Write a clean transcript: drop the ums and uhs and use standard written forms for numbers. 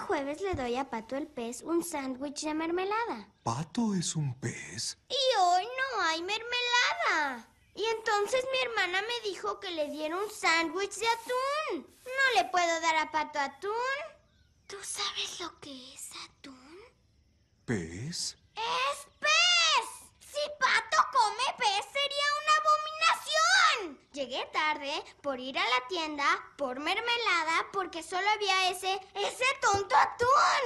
jueves le doy a Pato el pez un sándwich de mermelada. ¿Pato es un pez? Y hoy no hay mermelada. Y entonces mi hermana me dijo que le diera un sándwich de atún. No le puedo dar a Pato atún. ¿Tú sabes lo que es atún? ¿Pez? ¡Es pez! Si Pato come pez sería una abominación. Llegué tarde por ir a la tienda por mermelada porque solo había ese tonto atún.